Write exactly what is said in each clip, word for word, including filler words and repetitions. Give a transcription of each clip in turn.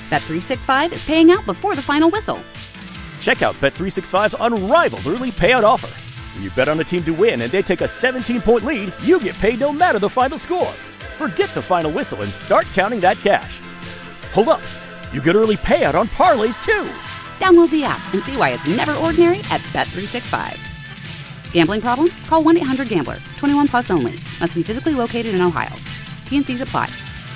Bet three sixty-five is paying out before the final whistle. Check out Bet three sixty-five's unrivaled early payout offer. When you bet on a team to win and they take a seventeen-point lead, you get paid no matter the final score. Forget the final whistle and start counting that cash. Hold up. You get early payout on parlays, too. Download the app and see why it's never ordinary at Bet three sixty-five. Gambling problem? Call one eight hundred gambler. twenty-one plus only. Must be physically located in Ohio. T N Cs apply.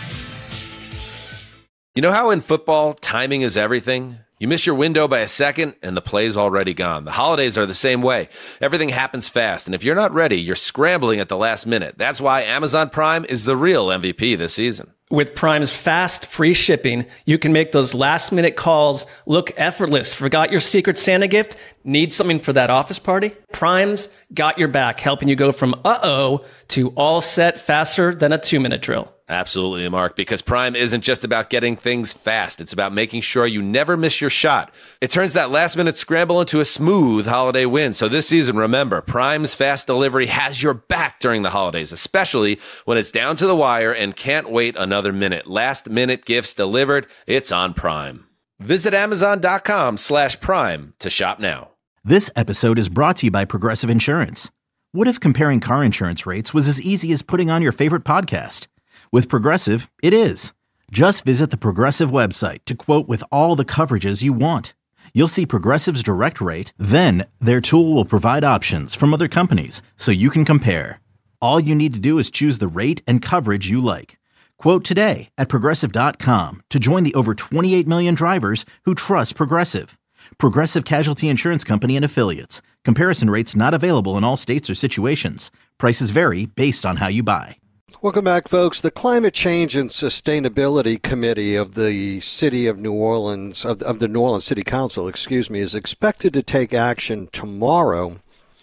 You know how in football, timing is everything? You miss your window by a second, and the play's already gone. The holidays are the same way. Everything happens fast, and if you're not ready, you're scrambling at the last minute. That's why Amazon Prime is the real M V P this season. With Prime's fast, free shipping, you can make those last-minute calls look effortless. Forgot your Secret Santa gift? Need something for that office party? Prime's got your back, helping you go from uh-oh to all set faster than a two-minute drill. Absolutely, Mark, because Prime isn't just about getting things fast. It's about making sure you never miss your shot. It turns that last-minute scramble into a smooth holiday win. So this season, remember, Prime's fast delivery has your back during the holidays, especially when it's down to the wire and can't wait another minute. Last-minute gifts delivered, it's on Prime. Visit Amazon.com slash Prime to shop now. This episode is brought to you by Progressive Insurance. What if comparing car insurance rates was as easy as putting on your favorite podcast? With Progressive, it is. Just visit the Progressive website to quote with all the coverages you want. You'll see Progressive's direct rate, then their tool will provide options from other companies so you can compare. All you need to do is choose the rate and coverage you like. Quote today at Progressive dot com to join the over twenty-eight million drivers who trust Progressive. Progressive Casualty Insurance Company and Affiliates. Comparison rates not available in all states or situations. Prices vary based on how you buy. Welcome back, folks. The Climate Change and Sustainability Committee of the City of New Orleans, of, of the New Orleans City Council, excuse me, is expected to take action tomorrow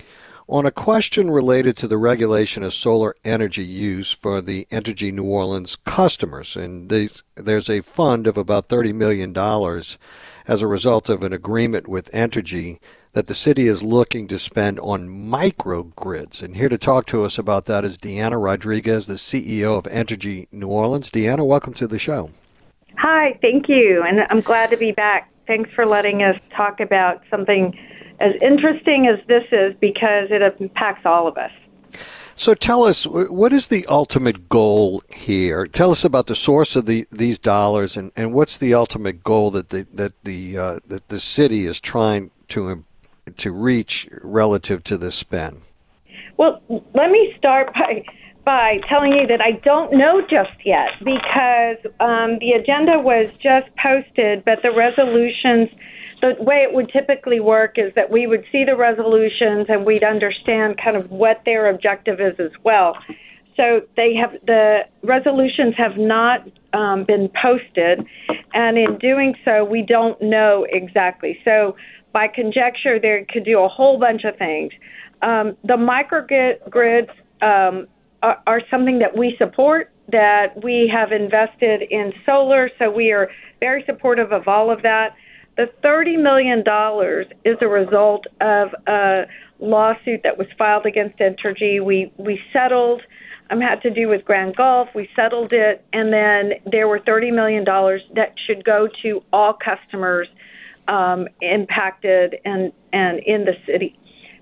on a question related to the regulation of solar energy use for the Entergy New Orleans customers. And they, there's a fund of about thirty million dollars as a result of an agreement with Entergy that the city is looking to spend on microgrids. And here to talk to us about that is Deanna Rodriguez, the C E O of Entergy New Orleans. Deanna, welcome to the show. Hi, thank you, and I'm glad to be back. Thanks for letting us talk about something as interesting as this is, because it impacts all of us. So tell us, what is the ultimate goal here? Tell us about the source of the, these dollars, and, and what's the ultimate goal that the, that the uh, that the city is trying to to reach relative to this spend? Well, let me start by by telling you that I don't know just yet, because um, the agenda was just posted, but the resolutions, the way it would typically work is that we would see the resolutions and we'd understand kind of what their objective is as well. So they have, the resolutions have not um, been posted, and in doing so, we don't know exactly. So by conjecture, they could do a whole bunch of things. Um, the microgrids um, are, are something that we support, that we have invested in solar, so we are very supportive of all of that. The thirty million dollars is a result of a lawsuit that was filed against Entergy. We we settled. Um, had to do with Grand Gulf. We settled it, and then there were thirty million dollars that should go to all customers um, impacted and, and in the city.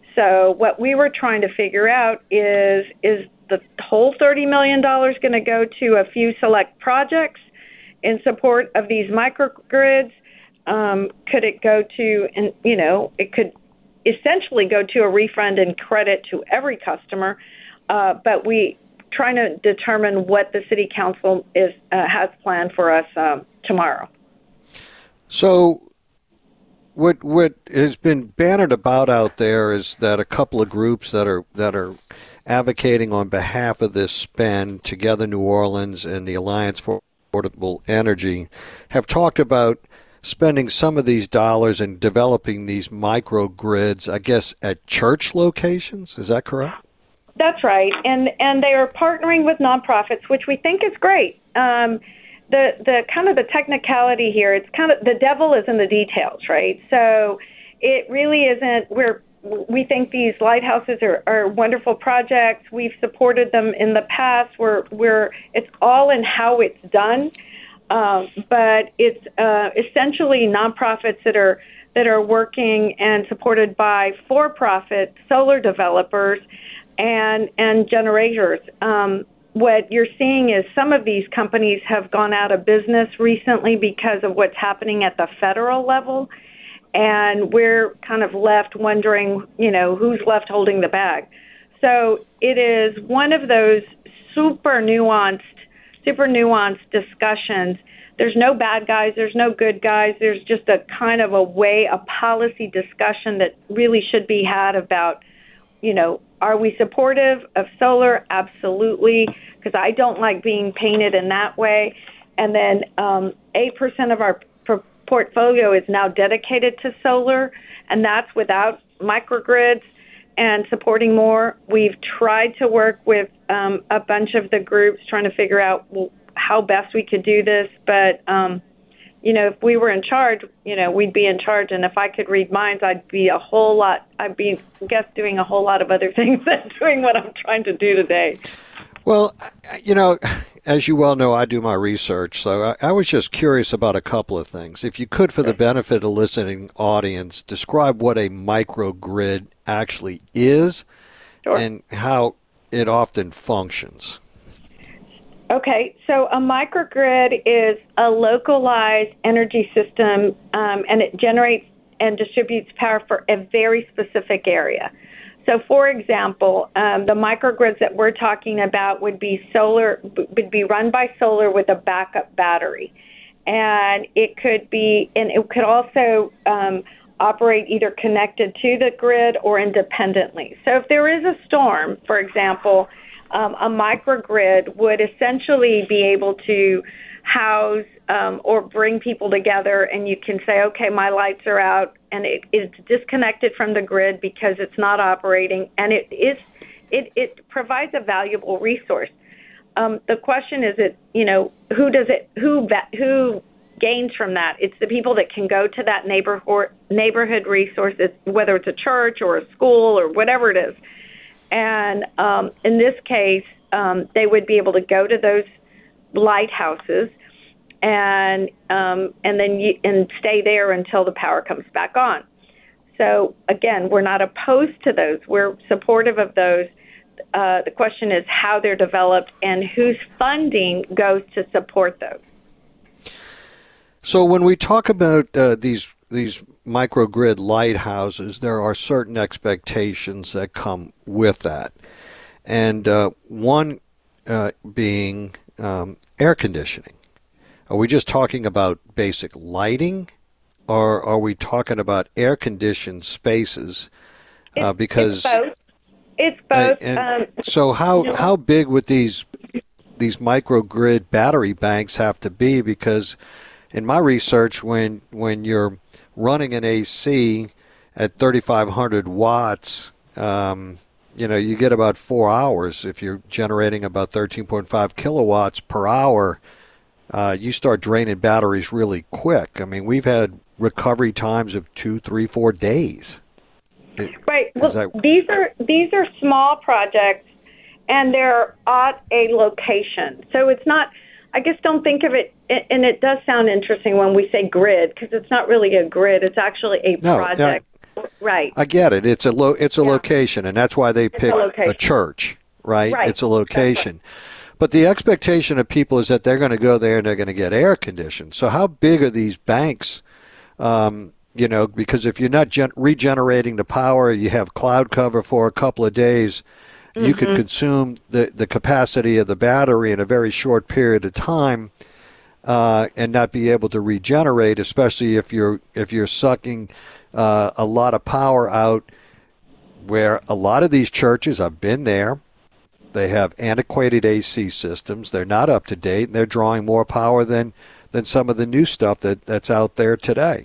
So what we were trying to figure out is, is the whole thirty million dollars going to go to a few select projects in support of these microgrids? Um, could it go to, and you know, it could essentially go to a refund and credit to every customer, uh, but we trying to determine what the city council is uh, has planned for us um, tomorrow. So what what has been bannered about out there is that a couple of groups that are that are advocating on behalf of this spend, Together New Orleans and the Alliance for Affordable Energy, have talked about spending some of these dollars and developing these microgrids, I guess, at church locations. Is that correct? That's right, and and they are partnering with nonprofits, which we think is great. Um, the the kind of the technicality here, it's kind of the devil is in the details, right? So it really isn't. We're we think these lighthouses are, are wonderful projects. We've supported them in the past. We're we're it's all in how it's done. Um, but it's uh, essentially nonprofits that are that are working and supported by for-profit solar developers and and generators. Um, what you're seeing is some of these companies have gone out of business recently because of what's happening at the federal level, and we're kind of left wondering, you know, who's left holding the bag. So it is one of those super nuanced, super nuanced discussions. There's no bad guys, there's no good guys. There's just a kind of a way, a policy discussion that really should be had about, you know, are we supportive of solar? Absolutely, because I don't like being painted in that way. And then um, eight percent of our p- portfolio is now dedicated to solar, and that's without microgrids and supporting more. We've tried to work with um, a bunch of the groups trying to figure out well, how best we could do this. But, um, you know, if we were in charge, you know, we'd be in charge. And if I could read minds, I'd be a whole lot, I'd be, I guess, doing a whole lot of other things than doing what I'm trying to do today. Well, you know, as you well know, I do my research, so I, I was just curious about a couple of things. If you could, for the benefit of the listening audience, describe what a microgrid actually is Sure. and how it often functions. Okay, so a microgrid is a localized energy system, um, and it generates and distributes power for a very specific area. So, for example, um, the microgrids that we're talking about would be solar, would be run by solar with a backup battery, and it could be, and it could also um, operate either connected to the grid or independently. So, if there is a storm, for example, um, a microgrid would essentially be able to house um, or bring people together, and you can say, okay, my lights are out, and it, it's disconnected from the grid because it's not operating, and it is it, it provides a valuable resource. Um, the question is, it you know who does it who who gains from that? It's the people that can go to that neighborhood neighborhood resource, whether it's a church or a school or whatever it is. And um, in this case, um, they would be able to go to those lighthouses and um, and then you, and stay there until the power comes back on. So again, we're not opposed to those. We're supportive of those. Uh, the question is how they're developed and whose funding goes to support those. So when we talk about uh, these these microgrid lighthouses, there are certain expectations that come with that, and uh, one uh, being um, air conditioning. Are we just talking about basic lighting, or are we talking about air-conditioned spaces? Uh, because it's both. It's both. And, and um, so how how big would these these microgrid battery banks have to be? Because in my research, when when you're running an A C at thirty-five hundred watts, um, you know, you get about four hours. If you're generating about thirteen point five kilowatts per hour, uh, you start draining batteries really quick. I mean, we've had recovery times of two, three, four days. Right. Well, that... these are these are small projects, and they're at a location. So it's not. I guess don't think of it, and it does sound interesting when we say grid, because it's not really a grid. It's actually a no, project. Yeah, right. I get it. It's a lo- It's a yeah. location, and that's why they pick a, a church, right? right? It's a location. But the expectation of people is that they're going to go there and they're going to get air conditioned. So how big are these banks? Um, you know, because if you're not gen- regenerating the power, you have cloud cover for a couple of days, mm-hmm. you could consume the, the capacity of the battery in a very short period of time uh, and not be able to regenerate, especially if you're if you're sucking uh, a lot of power out, where a lot of these churches, I've been there, they have antiquated A C systems. They're not up to date, and they're drawing more power than, than some of the new stuff that, that's out there today.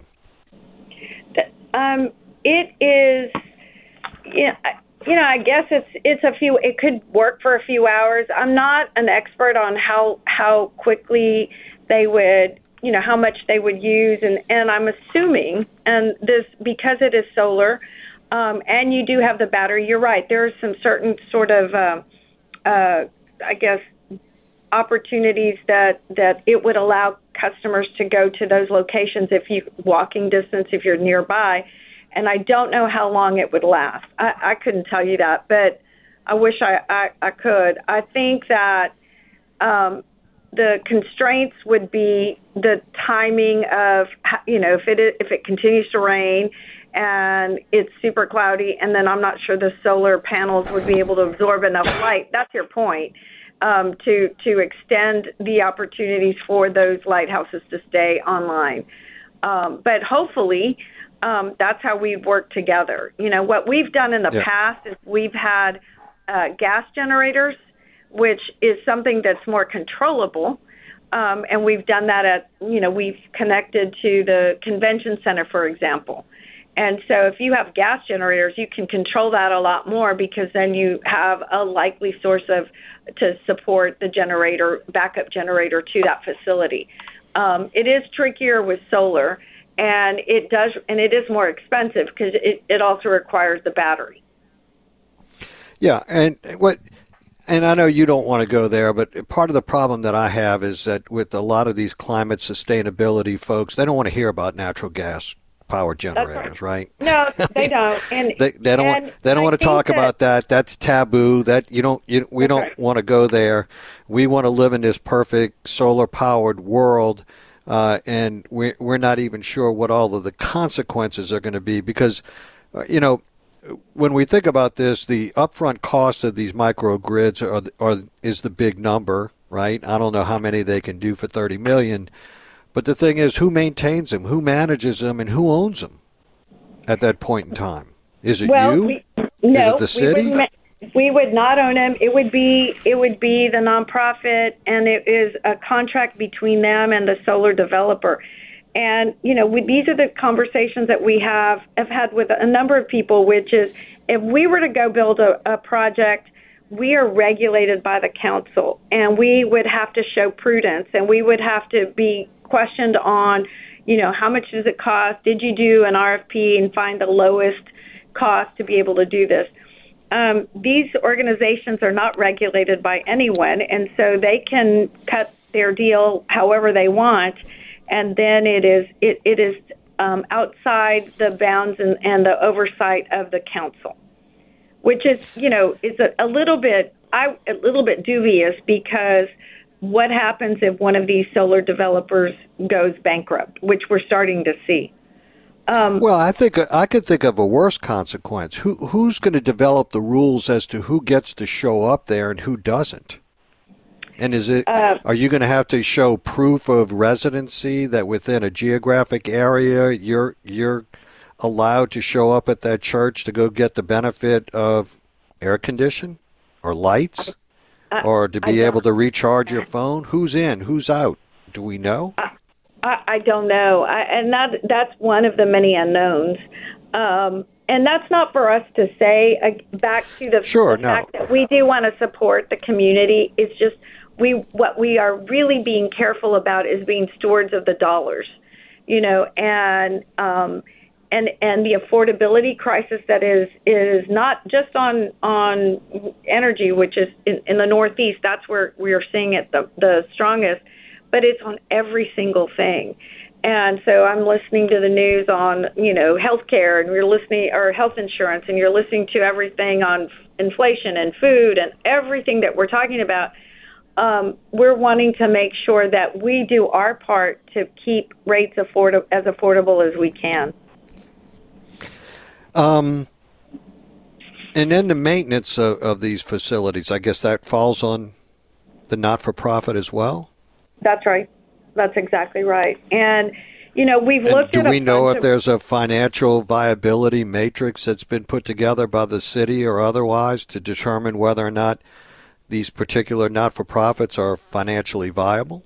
Um, it is, you know, you know, I guess it's it's a few. It could work for a few hours. I'm not an expert on how how quickly they would, you know, how much they would use, and, and I'm assuming, and this because it is solar, um, and you do have the battery. You're right. There are some certain sort of, uh, uh, I guess, opportunities that, that it would allow customers to go to those locations if you walking distance, if you're nearby. And I don't know how long it would last. I, I couldn't tell you that, but I wish I, I, I could. I think that um, the constraints would be the timing of, you know, if it if it continues to rain and it's super cloudy, and then I'm not sure the solar panels would be able to absorb enough light. That's your point, um, to to extend the opportunities for those lighthouses to stay online. Um, but hopefully, um, that's how we've worked together. You know, what we've done in the yeah. past is we've had uh, gas generators, which is something that's more controllable. Um, and we've done that at, you know, we've connected to the convention center, for example. And so if you have gas generators, you can control that a lot more, because then you have a likely source of to support the generator, backup generator to that facility. Um, it is trickier with solar, and it does, and it is more expensive because it, it also requires the battery. Yeah, and what, and I know you don't want to go there, but part of the problem that I have is that with a lot of these climate sustainability folks, they don't want to hear about natural gas power generators, right. right? No, they don't. And they, they don't. And want, they don't I want to talk that, about that. That's taboo. That you don't. You, we okay. don't want to go there. We want to live in this perfect solar-powered world, uh, and we're we're not even sure what all of the consequences are going to be, because, uh, you know, when we think about this, the upfront cost of these microgrids are, are is the big number, right? I don't know how many they can do for thirty million dollars. But the thing is, who maintains them, who manages them, and who owns them at that point in time? Is it well, you? We, no, is it the city? We would, we would not own them. It would be it would be the nonprofit, and it is a contract between them and the solar developer. And you know, we, these are the conversations that we have have had with a number of people, which is, if we were to go build a, a project, we are regulated by the council, and we would have to show prudence, and we would have to be questioned on, you know, how much does it cost? Did you do an R F P and find the lowest cost to be able to do this? Um, these organizations are not regulated by anyone, and so they can cut their deal however they want, and then it is it, it is um, outside the bounds and, and the oversight of the council, which is, you know, is a, a little bit I a little bit dubious, because what happens if one of these solar developers goes bankrupt, which we're starting to see? Um, well, I think I could think of a worse consequence. Who who's going to develop the rules as to who gets to show up there and who doesn't? And is it uh, are you going to have to show proof of residency that within a geographic area you're you're allowed to show up at that church to go get the benefit of air condition or lights? Or to be able to recharge your phone? Who's in? Who's out? Do we know? I, I, I don't know. I, and that that's one of the many unknowns. Um, and that's not for us to say. Uh, back to the, sure, the no. fact that we do want to support the community. It's just we what we are really being careful about is being stewards of the dollars, you know, and um, and and the affordability crisis that is is not just on on energy, which is in, in the Northeast. That's where we are seeing it the, the strongest, but it's on every single thing. And so I'm listening to the news on, you know, healthcare, and you're listening, or health insurance, and you're listening to everything on inflation and food and everything that we're talking about. Um, we're wanting to make sure that we do our part to keep rates afford- as affordable as we can. Um, and then the maintenance of, of these facilities, I guess that falls on the not-for-profit as well? That's right. That's exactly right. And, you know, we've and looked do at... Do we know if of, there's a financial viability matrix that's been put together by the city or otherwise to determine whether or not these particular not-for-profits are financially viable?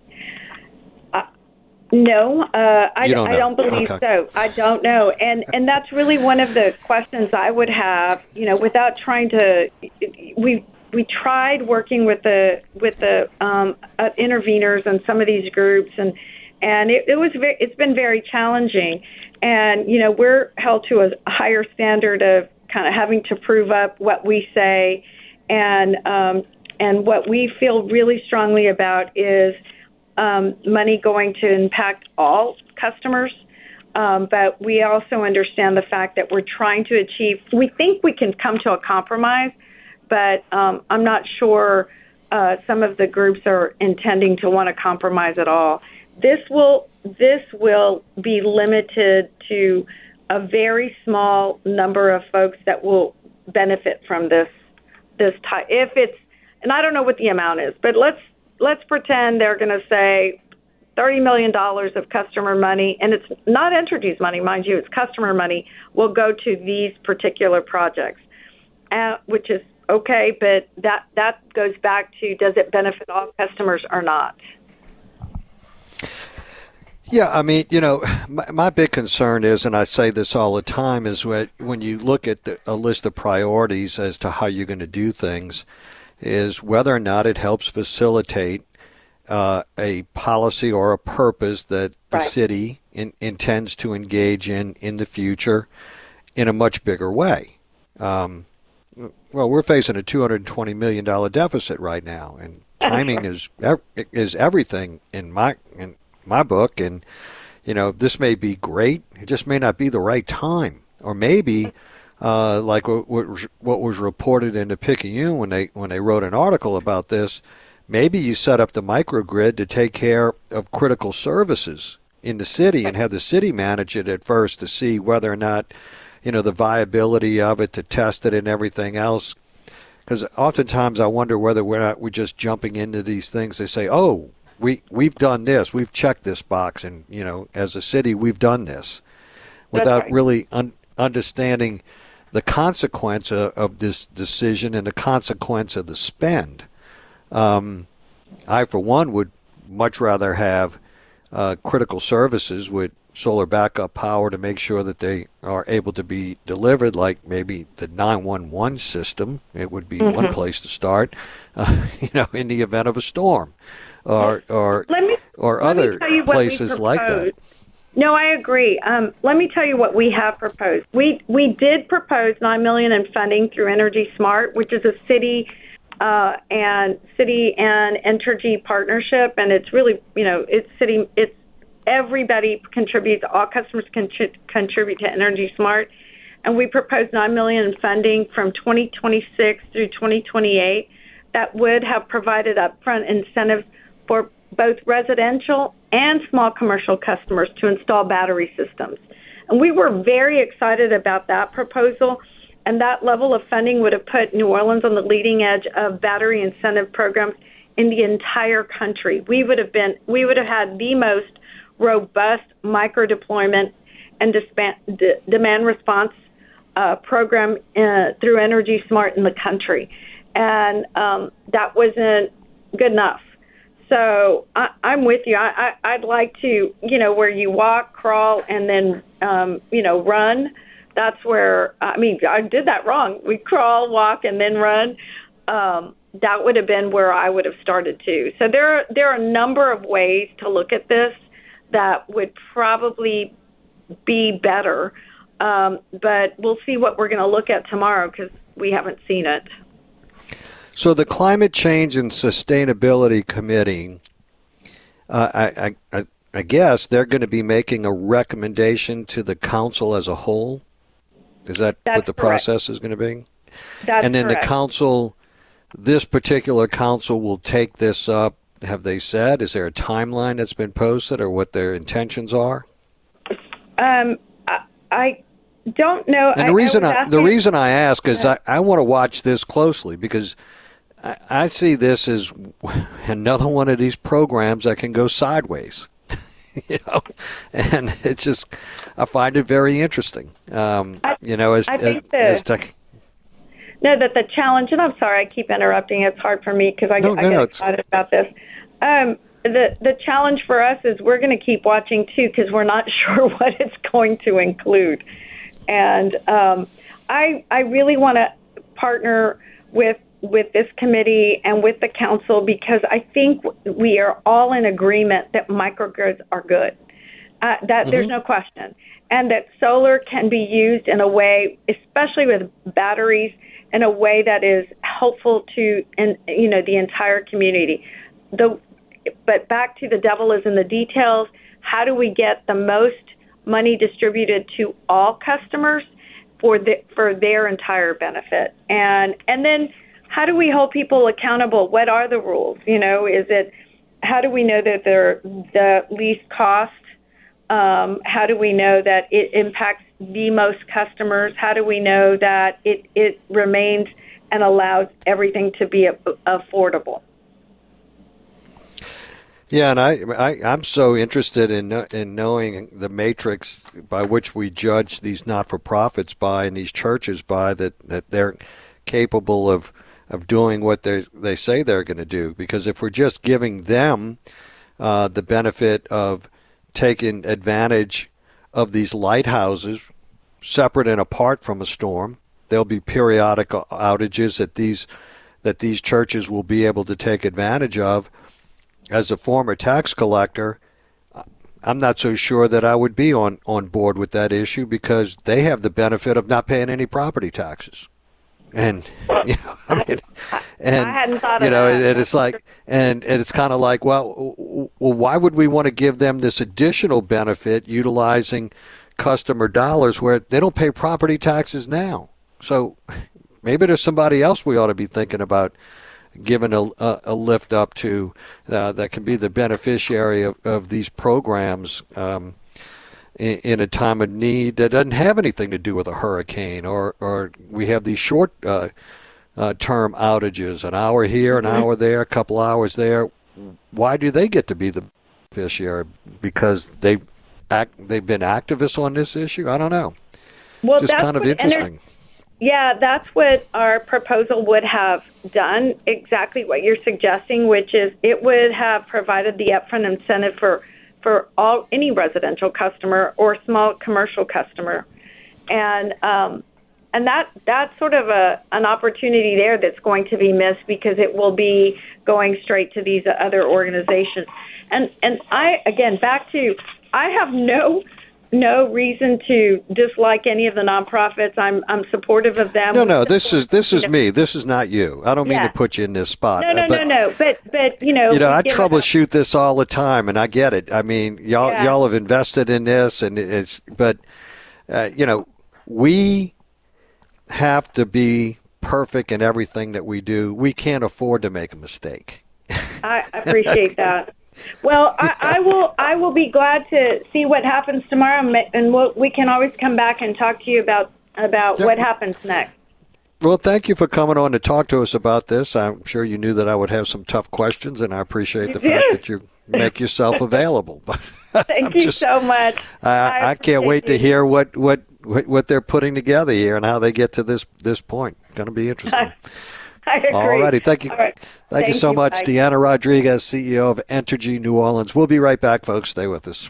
No, uh, I, don't I don't believe okay. so. I don't know. And and that's really one of the questions I would have, you know, without trying to, we we tried working with the with the um, uh, interveners and some of these groups, and and it, it was very, it's been very challenging. And, you know, we're held to a higher standard of kind of having to prove up what we say. And um, and what we feel really strongly about is um, money going to impact all customers. Um, but we also understand the fact that we're trying to achieve, we think we can come to a compromise, but um, I'm not sure uh, some of the groups are intending to want to compromise at all. This will this will be limited to a very small number of folks that will benefit from this this type. If it's, and I don't know what the amount is, but let's let's pretend they're going to say thirty million dollars of customer money, and it's not Entergy's money, mind you, it's customer money, will go to these particular projects, uh, which is okay, but that, that goes back to, does it benefit all customers or not? Yeah, I mean, you know, my, my big concern is, and I say this all the time, is when, when you look at the, a list of priorities as to how you're going to do things, is whether or not it helps facilitate Uh, a policy or a purpose that the right. city in, intends to engage in in the future in a much bigger way. Um, well, we're facing a two hundred twenty million dollars deficit right now, and timing is is everything in my in my book. And you know, this may be great, it just may not be the right time, or maybe. Uh, like what, what, was, what was reported in the Picayune when they when they wrote an article about this. Maybe you set up the microgrid to take care of critical services in the city and have the city manage it at first to see whether or not, you know, the viability of it, to test it and everything else. Because oftentimes I wonder whether we're not we're just jumping into these things. They say, oh, we, we've done this. We've checked this box. And, you know, as a city, we've done this without right. really un- understanding the consequence of, of this decision and the consequence of the spend. Um, I, for one, would much rather have uh, critical services with solar backup power to make sure that they are able to be delivered, like maybe the nine one one system. It would be mm-hmm. one place to start, uh, you know, in the event of a storm, or or let me, or let other places like that. No, I agree. Um, let me tell you what we have proposed. We we did propose nine million dollars in funding through Energy Smart, which is a city. Uh, and city and Entergy partnership, and it's really, you know, it's city, it's everybody contributes, all customers can contribute to Energy Smart, and we proposed nine million dollars in funding from twenty twenty-six through twenty twenty-eight that would have provided upfront incentives for both residential and small commercial customers to install battery systems. And we were very excited about that proposal. And that level of funding would have put New Orleans on the leading edge of battery incentive programs in the entire country. We would have been, we would have had the most robust micro deployment and dispan, d- demand response uh, program uh, through Energy Smart in the country, and um, that wasn't good enough. So I, I'm with you. I, I, I'd like to, you know, where you walk, crawl, and then um, you know, run. That's where, I mean, I did that wrong. We crawl, walk, and then run. Um, that would have been where I would have started too. So there, there are a number of ways to look at this that would probably be better. Um, but we'll see what we're going to look at tomorrow because we haven't seen it. So the Climate Change and Sustainability Committee, uh, I, I, I guess they're going to be making a recommendation to the council as a whole. Is that That's what the correct. process is going to be? That's and then correct. the council, this particular council will take this up, have they said? Is there a timeline that's been posted or what their intentions are? Um, I, I don't know. And the I, reason I I, asking, the reason I ask is I, I want to watch this closely because I, I see this as another one of these programs that can go sideways. You know, and it's just, I find it very interesting. Um, I, you know, as, I think as, the, as to, no, that the challenge, and I'm sorry, I keep interrupting. It's hard for me because I, no, I no, get no, excited about this. Um, the the challenge for us is we're going to keep watching too because we're not sure what it's going to include, and um, I I really want to partner with. with this committee and with the council because I think we are all in agreement that microgrids are good. Uh, that mm-hmm. There's no question. And that solar can be used in a way, especially with batteries, in a way that is hopeful to, and you know, the entire community. The, but back to the devil is in the details. How do we get the most money distributed to all customers for the, for their entire benefit? And and then how do we hold people accountable? What are the rules? You know, is it, how do we know that they're the least cost? Um, how do we know that it impacts the most customers? How do we know that it, it remains and allows everything to be a, affordable? Yeah, and I, I, I'm so interested in in knowing the matrix by which we judge these not-for-profits by and these churches by, that, that they're capable of of doing what they they say they're going to do. Because if we're just giving them uh, the benefit of taking advantage of these lighthouses, separate and apart from a storm, there'll be periodic outages that these that these churches will be able to take advantage of. As a former tax collector, I'm not so sure that I would be on, on board with that issue, because they have the benefit of not paying any property taxes. And, you know, I mean, and, I hadn't thought you of know, that. and it's like, and, and it's kind of like, well, well, why would we want to give them this additional benefit utilizing customer dollars where they don't pay property taxes now? So maybe there's somebody else we ought to be thinking about giving a, a, a lift up to uh, that can be the beneficiary of, of these programs um, in, in a time of need that doesn't have anything to do with a hurricane, or, or we have these short uh, uh, term outages, an hour here, an mm-hmm. hour there, a couple hours there. Why do they get to be the beneficiary? Because they act, they've been activists on this issue? I don't know. Well, just that's kind of what, interesting. Yeah, that's what our proposal would have done, exactly what you're suggesting, which is it would have provided the upfront incentive for, for all any residential customer or small commercial customer. And um, and that that's sort of a an opportunity there that's going to be missed, because it will be going straight to these other organizations. And and I, again, back to, I have no No reason to dislike any of the nonprofits. I'm I'm supportive of them. No, no, this is this is me. This is not you. I don't mean yeah. to put you in this spot. No, no, but, no, no. But but you know, you know, I give troubleshoot this all the time, and I get it. I mean, y'all Yeah. y'all have invested in this, and it's. But uh, you know, we have to be perfect in everything that we do. We can't afford to make a mistake. I appreciate that. Well, I, I will. I will be glad to see what happens tomorrow, and we'll, we can always come back and talk to you about about Yep. what happens next. Well, thank you for coming on to talk to us about this. I'm sure you knew that I would have some tough questions, and I appreciate the You fact did. that you make yourself available. But Thank I'm you just- so much. I, I, I can't appreciate wait to you. hear what, what, what what they're putting together here and how they get to this this point. Going to be interesting. I agree. All righty. Thank you. All right. Thank, you so much, Bye. Deanna Rodriguez, C E O of Entergy New Orleans. We'll be right back, folks. Stay with us.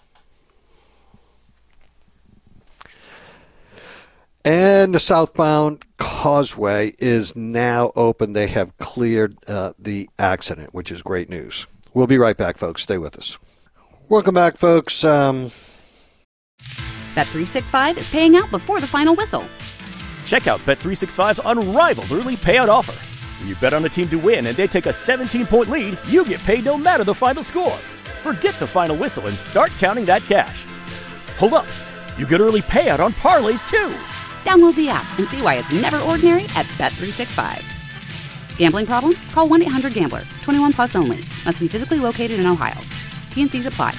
And the southbound causeway is now open. They have cleared uh, the accident, which is great news. We'll be right back, folks. Stay with us. Welcome back, folks. Um, Bet three sixty-five is paying out before the final whistle. Check out Bet three sixty-five's unrivaled early payout offer. When you bet on a team to win and they take a seventeen-point lead, you get paid no matter the final score. Forget the final whistle and start counting that cash. Hold up. You get early payout on parlays, too. Download the app and see why it's never ordinary at Bet three sixty-five. Gambling problem? Call one eight hundred gambler. twenty-one plus only. Must be physically located in Ohio. T N Cs apply.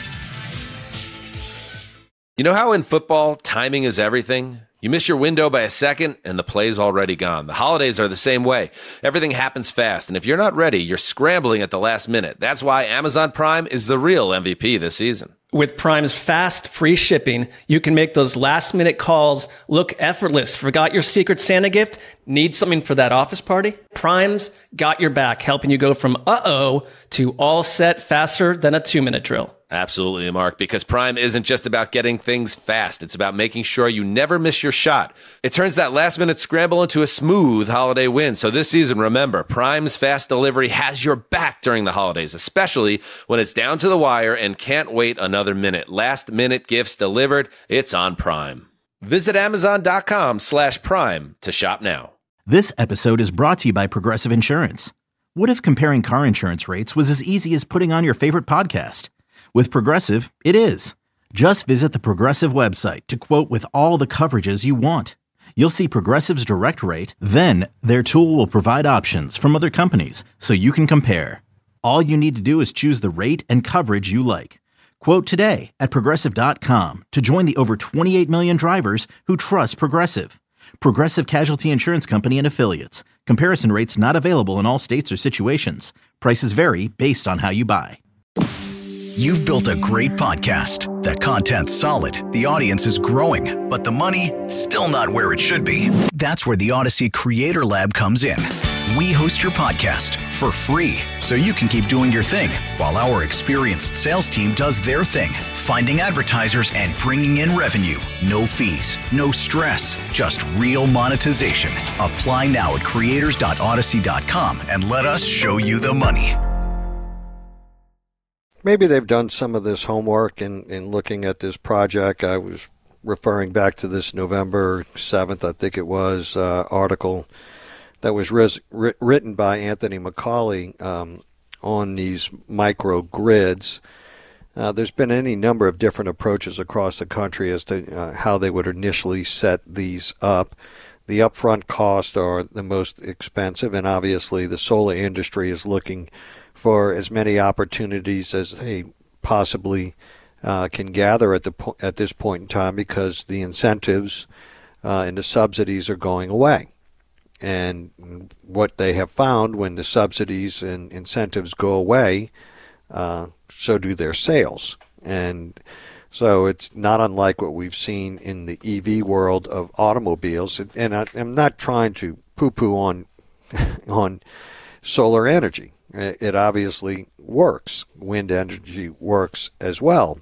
You know how in football, timing is everything? You miss your window by a second, and the play's already gone. The holidays are the same way. Everything happens fast, and if you're not ready, you're scrambling at the last minute. That's why Amazon Prime is the real M V P this season. With Prime's fast, free shipping, you can make those last-minute calls look effortless. Forgot your Secret Santa gift? Need something for that office party? Prime's got your back, helping you go from uh-oh to all set faster than a two-minute drill. Absolutely, Mark, because Prime isn't just about getting things fast. It's about making sure you never miss your shot. It turns that last-minute scramble into a smooth holiday win. So this season, remember, Prime's fast delivery has your back during the holidays, especially when it's down to the wire and can't wait another minute. Last-minute gifts delivered. It's on Prime. Visit Amazon.com slash Prime to shop now. This episode is brought to you by Progressive Insurance. What if comparing car insurance rates was as easy as putting on your favorite podcast? With Progressive, it is. Just visit the Progressive website to quote with all the coverages you want. You'll see Progressive's direct rate, then their tool will provide options from other companies so you can compare. All you need to do is choose the rate and coverage you like. Quote today at Progressive dot com to join the over twenty-eight million drivers who trust Progressive. Progressive Casualty Insurance Company and Affiliates. Comparison rates not available in all states or situations. Prices vary based on how you buy. You've built a great podcast. That content's solid. The audience is growing. But the money, still not where it should be. That's where the Odyssey Creator Lab comes in. We host your podcast for free so you can keep doing your thing while our experienced sales team does their thing, finding advertisers and bringing in revenue. No fees, no stress, just real monetization. Apply now at creators dot odyssey dot com and let us show you the money. Maybe they've done some of this homework in, in looking at this project. I was referring back to this November seventh, I think it was, uh, article that was res- writ- written by Anthony McCauley um, on these microgrids. Uh, there's been any number of different approaches across the country as to uh, how they would initially set these up. The upfront costs are the most expensive, and obviously the solar industry is looking for as many opportunities as they possibly uh, can gather at the po- at this point in time, because the incentives uh, and the subsidies are going away. And what they have found, when the subsidies and incentives go away, uh, so do their sales. And so it's not unlike what we've seen in the E V world of automobiles. And I, I'm not trying to poo-poo on on solar energy. It obviously works. Wind energy works as well.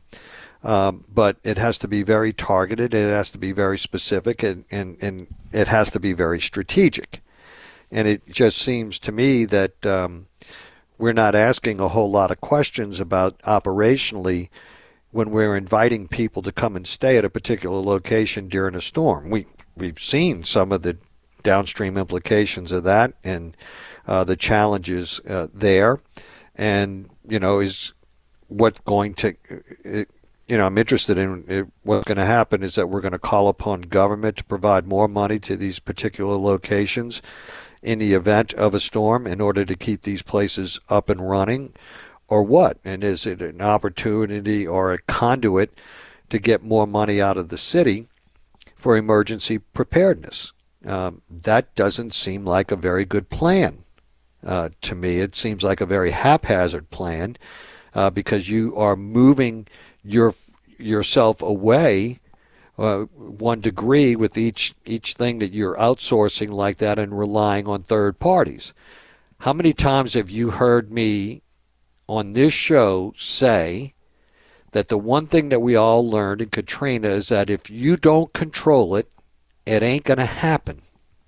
Um, but it has to be very targeted, it has to be very specific, and, and, and it has to be very strategic. And it just seems to me that um, we're not asking a whole lot of questions about operationally when we're inviting people to come and stay at a particular location during a storm. We, we've seen some of the downstream implications of that and uh, the challenges uh, there. And, you know, is what's going to... It, You know, I'm interested in what's going to happen is that we're going to call upon government to provide more money to these particular locations in the event of a storm in order to keep these places up and running, or what? And is it an opportunity or a conduit to get more money out of the city for emergency preparedness? Um, that doesn't seem like a very good plan uh, to me. It seems like a very haphazard plan uh, because you are moving your yourself away uh, one degree with each each thing that you're outsourcing like that and relying on third parties. How many times have you heard me on this show say that the one thing that we all learned in Katrina is that if you don't control it, it ain't going to happen?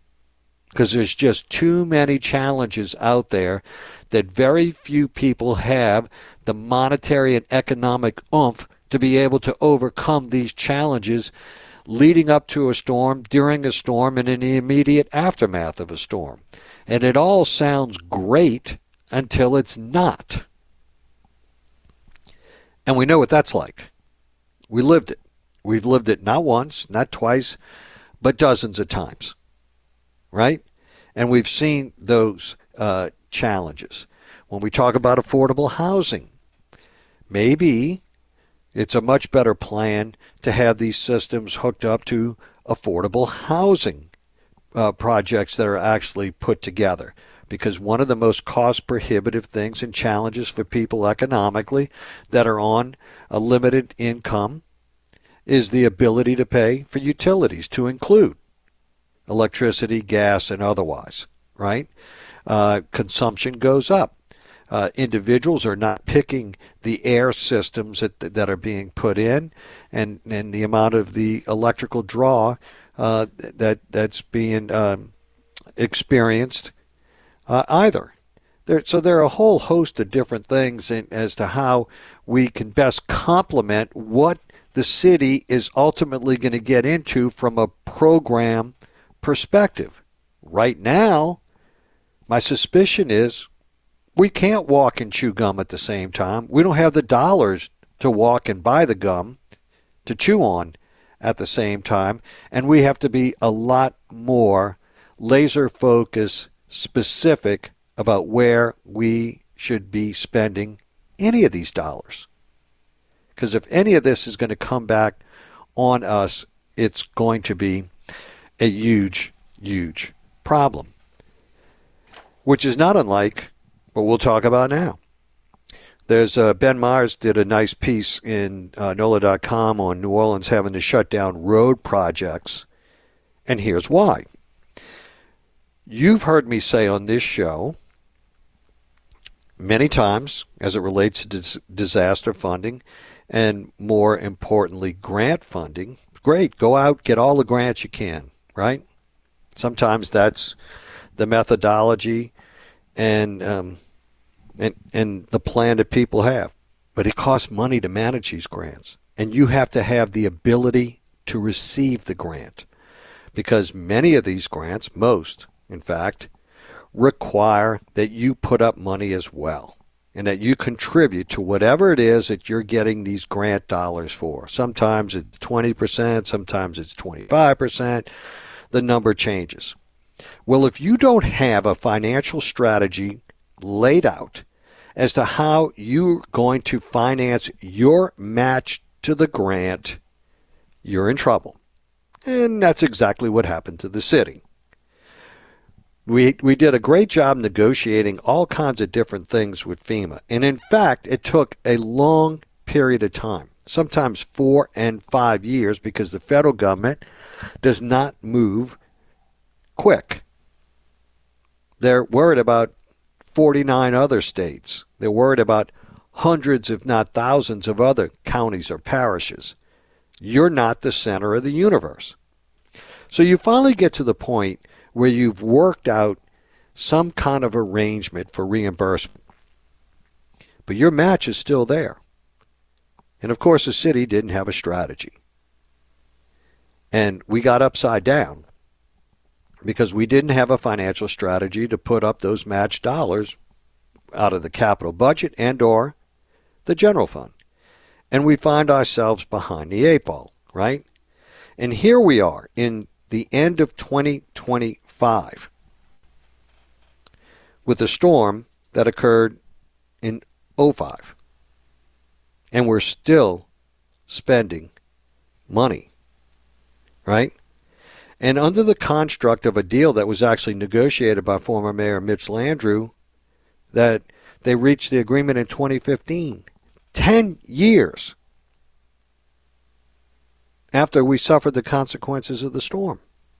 Because there's just too many challenges out there that very few people have the monetary and economic oomph to be able to overcome these challenges leading up to a storm, during a storm, and in the immediate aftermath of a storm. And it all sounds great until it's not. And we know what that's like. We lived it. We've lived it not once, not twice, but dozens of times. Right? And we've seen those uh, challenges. When we talk about affordable housing, maybe it's a much better plan to have these systems hooked up to affordable housing uh, projects that are actually put together. Because one of the most cost prohibitive things and challenges for people economically that are on a limited income is the ability to pay for utilities, to include electricity, gas, and otherwise, right? Uh, consumption goes up. Uh, individuals are not picking the air systems that that are being put in, and, and the amount of the electrical draw uh, that that's being um, experienced uh, either. There, so there are a whole host of different things in, as to how we can best complement what the city is ultimately going to get into from a program perspective. right now, my suspicion is we can't walk and chew gum at the same time. We don't have the dollars to walk and buy the gum to chew on at the same time. And we have to be a lot more laser focused, specific about where we should be spending any of these dollars. Because if any of this is going to come back on us, it's going to be a huge, huge problem. Which is not unlike what we'll talk about now. There's uh, Ben Myers did a nice piece in uh, N O L A dot com on New Orleans having to shut down road projects, and here's why. You've heard me say on this show many times as it relates to dis- disaster funding and, more importantly, grant funding. Great, go out, get all the grants you can, right? Sometimes that's the methodology and um, and and the plan that people have. But it costs money to manage these grants. And you have to have the ability to receive the grant. Because many of these grants, most, in fact, require that you put up money as well. And that you contribute to whatever it is that you're getting these grant dollars for. Sometimes it's twenty percent, sometimes it's twenty-five percent. The number changes. Well, if you don't have a financial strategy laid out as to how you're going to finance your match to the grant, you're in trouble. And that's exactly what happened to the city. We we did a great job negotiating all kinds of different things with FEMA. And in fact, it took a long period of time, sometimes four and five years, because the federal government does not move quick. They're worried about forty-nine other states. They're worried about hundreds, if not thousands, of other counties or parishes. You're not the center of the universe. So you finally get to the point where you've worked out some kind of arrangement for reimbursement. But your match is still there. And of course, the city didn't have a strategy. And we got upside down because we didn't have a financial strategy to put up those match dollars out of the capital budget and or the general fund. And we find ourselves behind the eight ball, right? And here we are in the end of twenty twenty-five with a storm that occurred in oh five. And we're still spending money, right? And under the construct of a deal that was actually negotiated by former Mayor Mitch Landrieu, that they reached the agreement in twenty fifteen, ten years after we suffered the consequences of the storm.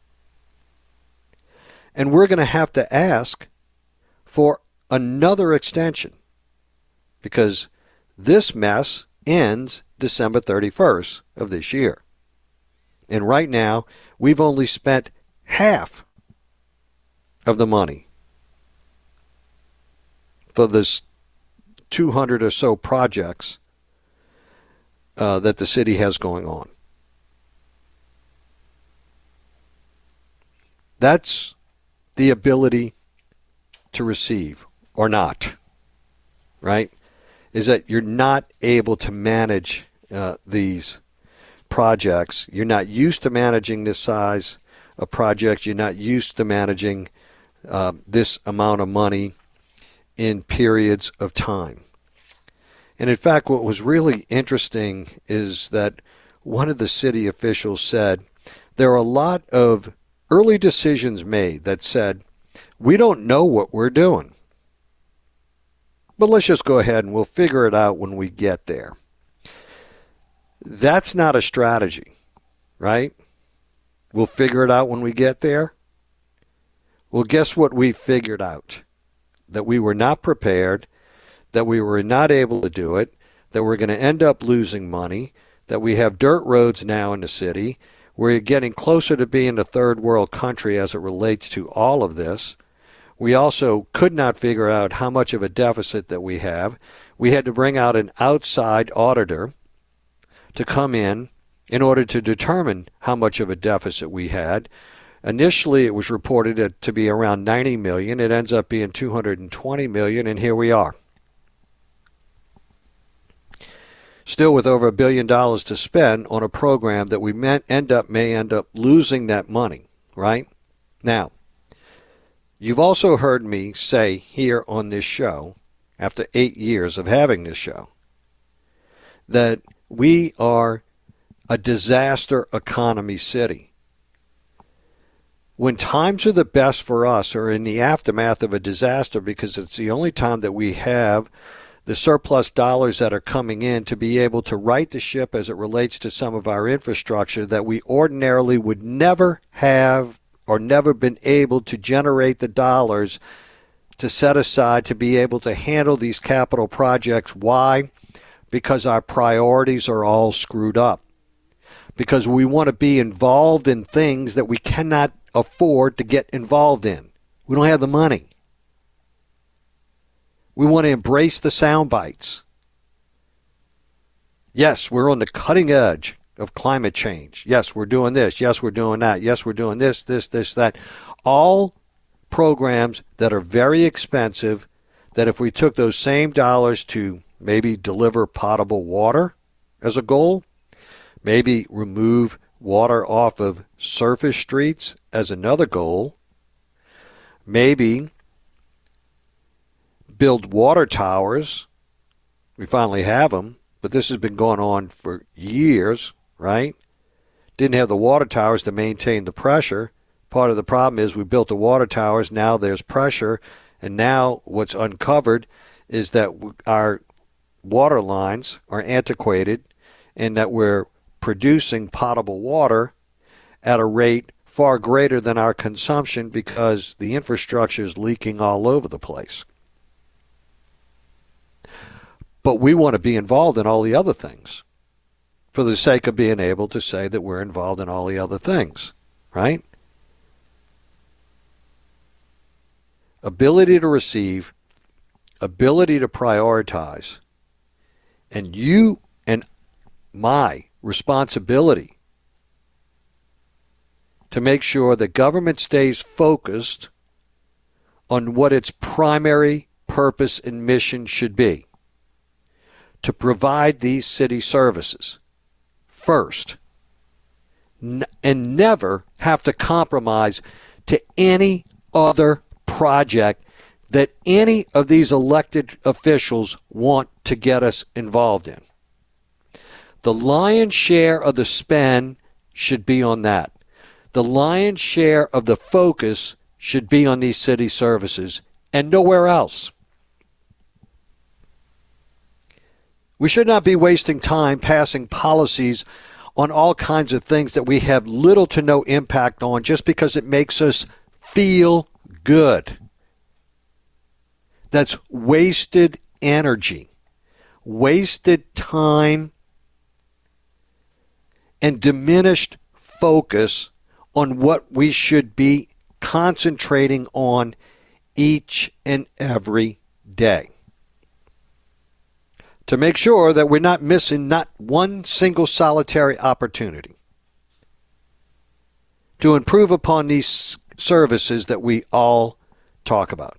And we're going to have to ask for another extension because this mess ends December thirty-first of this year. And right now, we've only spent half of the money for this two hundred or so projects uh, that the city has going on. That's the ability to receive or not, right? Is that you're not able to manage uh, these projects. You're not used to managing this size of projects. You're not used to managing uh, this amount of money in periods of time. And in fact, what was really interesting is that one of the city officials said there are a lot of early decisions made that said, we don't know what we're doing, but let's just go ahead and we'll figure it out when we get there. That's not a strategy, right? We'll figure it out when we get there. Well, guess what we figured out? That we were not prepared, that we were not able to do it, that we're going to end up losing money, that we have dirt roads now in the city. We're getting closer to being a third world country as it relates to all of this. We also could not figure out how much of a deficit that we have. We had to bring out an outside auditor to come in in order to determine how much of a deficit we had. Initially, it was reported to be around ninety million dollars. It ends up being two hundred twenty million dollars, and here we are. Still with over a billion dollars to spend on a program that we may end up may end up losing that money, right? Now, you've also heard me say here on this show, after eight years of having this show, that we are a disaster economy city. When times are the best for us or in the aftermath of a disaster, because it's the only time that we have the surplus dollars that are coming in to be able to right the ship as it relates to some of our infrastructure that we ordinarily would never have or never been able to generate the dollars to set aside to be able to handle these capital projects. Why? Because our priorities are all screwed up. Because we want to be involved in things that we cannot afford to get involved in. We don't have the money. We want to embrace the sound bites. Yes, we're on the cutting edge of climate change. Yes, we're doing this. Yes, we're doing that. Yes, we're doing this, this, this, that. All programs that are very expensive, that if we took those same dollars to maybe deliver potable water as a goal, maybe remove water off of surface streets as another goal, maybe build water towers. We finally have them, but this has been going on for years, right? Didn't have the water towers to maintain the pressure. Part of the problem is we built the water towers, now there's pressure, and now what's uncovered is that our water lines are antiquated and that we're producing potable water at a rate far greater than our consumption because the infrastructure is leaking all over the place. But we want to be involved in all the other things for the sake of being able to say that we're involved in all the other things, right? Ability to receive, ability to prioritize, and you and my responsibility to make sure that government stays focused on what its primary purpose and mission should be. To provide these city services first n- and never have to compromise to any other project that any of these elected officials want to get us involved in. The lion's share of the spend should be on that. The lion's share of the focus should be on these city services and nowhere else. We should not be wasting time passing policies on all kinds of things that we have little to no impact on just because it makes us feel good. That's wasted energy, wasted time, and diminished focus on what we should be concentrating on each and every day. To make sure that we're not missing not one single solitary opportunity to improve upon these services that we all talk about.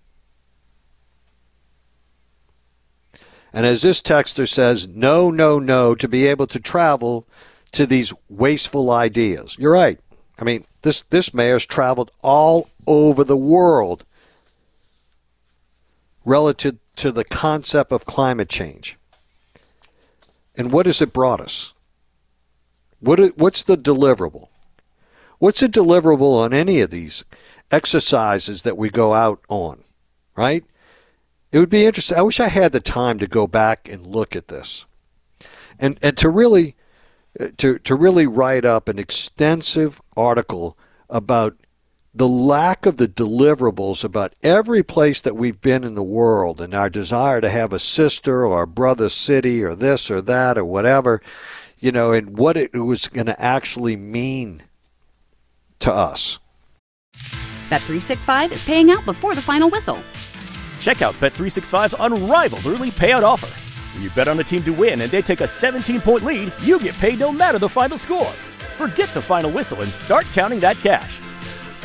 And as this texter says, no, no, no, to be able to travel to these wasteful ideas. You're right. I mean, this, this mayor's traveled all over the world relative to the concept of climate change. And what has it brought us? What, what's the deliverable? What's the deliverable on any of these exercises that we go out on, right? It would be interesting. I wish I had the time to go back and look at this and, and to really to, to really write up an extensive article about the lack of the deliverables about every place that we've been in the world and our desire to have a sister or a brother city or this or that or whatever, you know, and what it was going to actually mean to us. Bet three sixty-five is paying out before the final whistle. Check out Bet three sixty-five's unrivaled early payout offer. When you bet on a team to win and they take a seventeen-point lead, you get paid no matter the final score. Forget the final whistle and start counting that cash.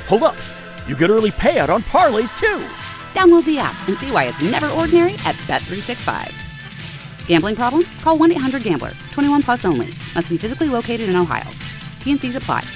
Hold up. You get early payout on parlays, too. Download the app and see why it's never ordinary at Bet three sixty-five. Gambling problem? Call one eight hundred gambler. twenty-one plus only. Must be physically located in Ohio. T N Cs apply.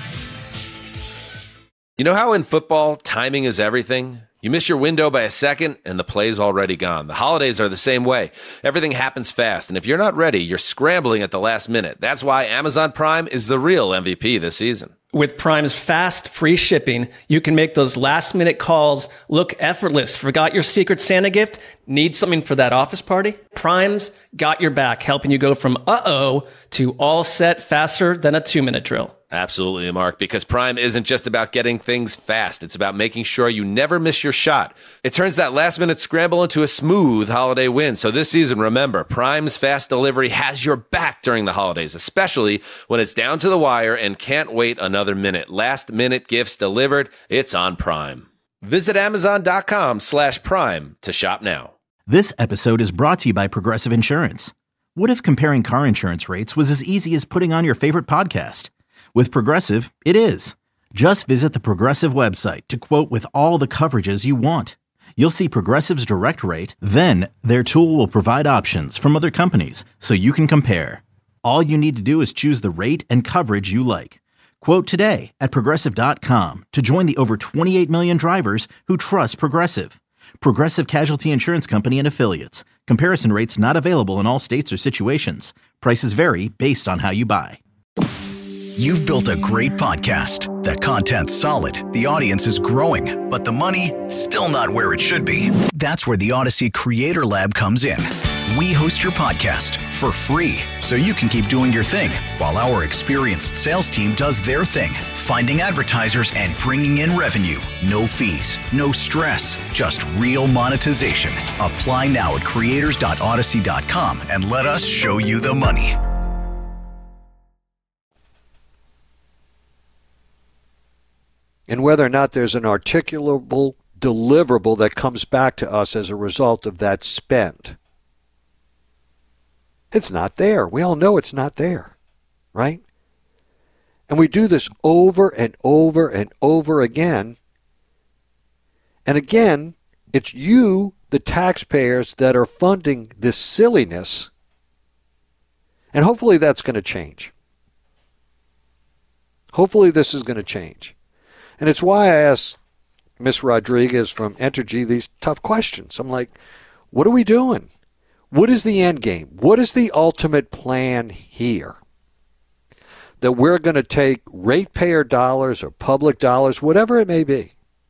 You know how in football, timing is everything? You miss your window by a second, and the play's already gone. The holidays are the same way. Everything happens fast, and if you're not ready, you're scrambling at the last minute. That's why Amazon Prime is the real M V P this season. With Prime's fast, free shipping, you can make those last-minute calls look effortless. Forgot your Secret Santa gift? Need something for that office party? Prime's got your back, helping you go from uh-oh to all set faster than a two-minute drill. Absolutely, Mark, because Prime isn't just about getting things fast. It's about making sure you never miss your shot. It turns that last-minute scramble into a smooth holiday win. So this season, remember, Prime's fast delivery has your back during the holidays, especially when it's down to the wire and can't wait another minute. Last-minute gifts delivered, it's on Prime. Visit Amazon.com slash Prime to shop now. This episode is brought to you by Progressive Insurance. What if comparing car insurance rates was as easy as putting on your favorite podcast? With Progressive, it is. Just visit the Progressive website to quote with all the coverages you want. You'll see Progressive's direct rate, then their tool will provide options from other companies so you can compare. All you need to do is choose the rate and coverage you like. Quote today at Progressive dot com to join the over twenty-eight million drivers who trust Progressive. Progressive Casualty Insurance Company and Affiliates. Comparison rates not available in all states or situations. Prices vary based on how you buy. You've built a great podcast. The content's solid, the audience is growing, but the money, still not where it should be. That's where the Odyssey Creator Lab comes in. We host your podcast for free, so you can keep doing your thing, while our experienced sales team does their thing, finding advertisers and bringing in revenue. No fees, no stress, just real monetization. Apply now at creators dot odyssey dot com and let us show you the money. And whether or not there's an articulable deliverable that comes back to us as a result of that spend. It's not there. We all know it's not there, right? And we do this over and over and over again. And again, it's you, the taxpayers, that are funding this silliness. And hopefully that's going to change. Hopefully this is going to change. And it's why I asked Miss Rodriguez from Entergy these tough questions. I'm like, what are we doing? What is the end game? What is the ultimate plan here? That we're going to take ratepayer dollars or public dollars, whatever it may be,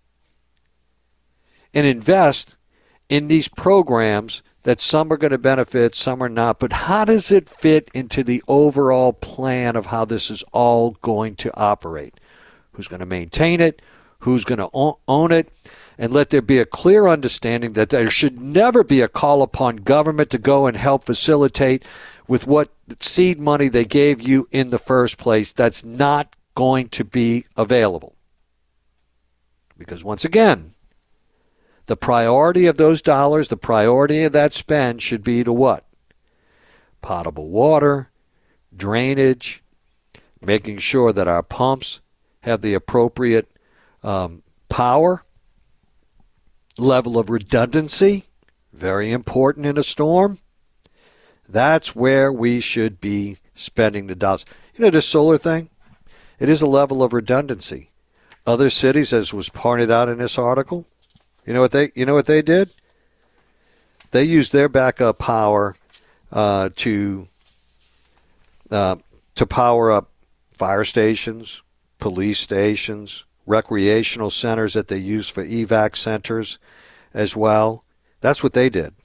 and invest in these programs that some are going to benefit, some are not. But how does it fit into the overall plan of how this is all going to operate? Who's going to maintain it, who's going to own it, and let there be a clear understanding that there should never be a call upon government to go and help facilitate with what seed money they gave you in the first place. That's not going to be available. Because once again, the priority of those dollars, the priority of that spend should be to what? Potable water, drainage, making sure that our pumps have the appropriate um, power, level of redundancy, very important in a storm. That's where we should be spending the dollars. You know, this solar thing, it is a level of redundancy. Other cities, as was pointed out in this article, you know what they, you know what they did? They used their backup power uh, to uh, to power up fire stations, police stations, recreational centers that they use for evac centers as well. That's what they did.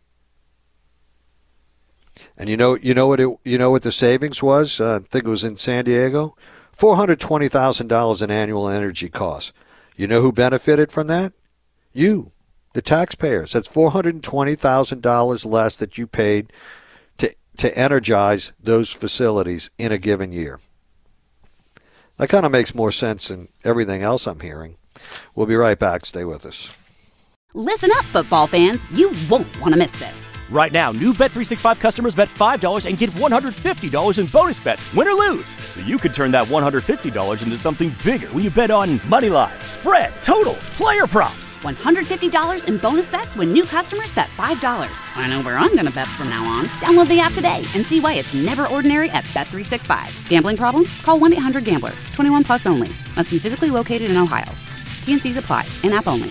And you know, you know what it, you know what the savings was? Uh, I think it was in San Diego, four hundred twenty thousand dollars in annual energy costs. You know who benefited from that? You, the taxpayers. That's four hundred twenty thousand dollars less that you paid to to energize those facilities in a given year. That kind of makes more sense than everything else I'm hearing. We'll be right back. Stay with us. Listen up, football fans. You won't want to miss this. Right now, new Bet three sixty-five customers bet five dollars and get one hundred fifty dollars in bonus bets, win or lose. So you could turn that one hundred fifty dollars into something bigger when you bet on money line, spread, totals, player props. one hundred fifty dollars in bonus bets when new customers bet five dollars. I know where I'm going to bet from now on. Download the app today and see why it's never ordinary at Bet three sixty-five. Gambling problem? Call one eight hundred gambler. twenty-one plus only. Must be physically located in Ohio. T N Cs apply. In-app only.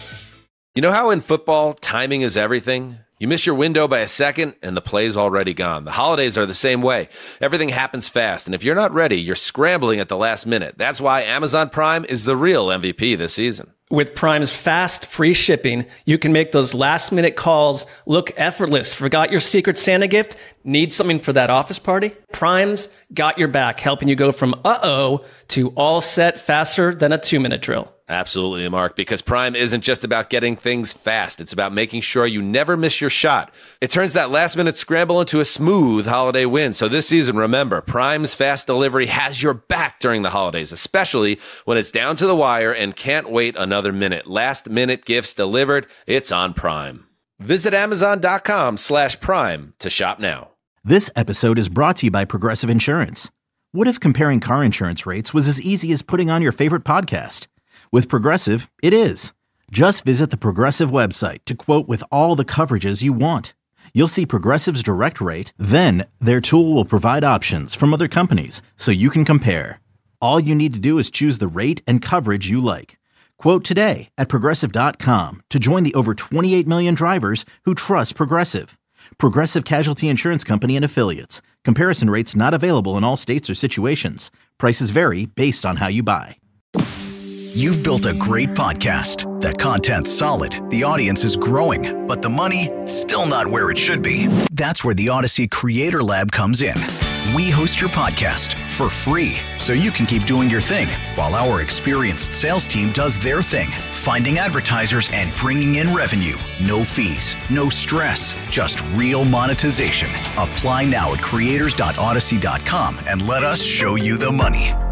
You know how in football, timing is everything? You miss your window by a second, and the play's already gone. The holidays are the same way. Everything happens fast, and if you're not ready, you're scrambling at the last minute. That's why Amazon Prime is the real M V P this season. With Prime's fast, free shipping, you can make those last-minute calls look effortless. Forgot your Secret Santa gift? Need something for that office party? Prime's got your back, helping you go from uh-oh to all set faster than a two-minute drill. Absolutely, Mark, because Prime isn't just about getting things fast. It's about making sure you never miss your shot. It turns that last-minute scramble into a smooth holiday win. So this season, remember, Prime's fast delivery has your back during the holidays, especially when it's down to the wire and can't wait another minute. Last-minute gifts delivered. It's on Prime. Visit Amazon.com slash Prime to shop now. This episode is brought to you by Progressive Insurance. What if comparing car insurance rates was as easy as putting on your favorite podcast? With Progressive, it is. Just visit the Progressive website to quote with all the coverages you want. You'll see Progressive's direct rate, then their tool will provide options from other companies so you can compare. All you need to do is choose the rate and coverage you like. Quote today at Progressive dot com to join the over twenty-eight million drivers who trust Progressive. Progressive Casualty Insurance Company and Affiliates. Comparison rates not available in all states or situations. Prices vary based on how you buy. You've built a great podcast. That content's solid, the audience is growing, but the money, still not where it should be. That's where the Odyssey Creator Lab comes in. We host your podcast for free, so you can keep doing your thing, while our experienced sales team does their thing, finding advertisers and bringing in revenue. No fees, no stress, just real monetization. Apply now at creators dot odyssey dot com and let us show you the money.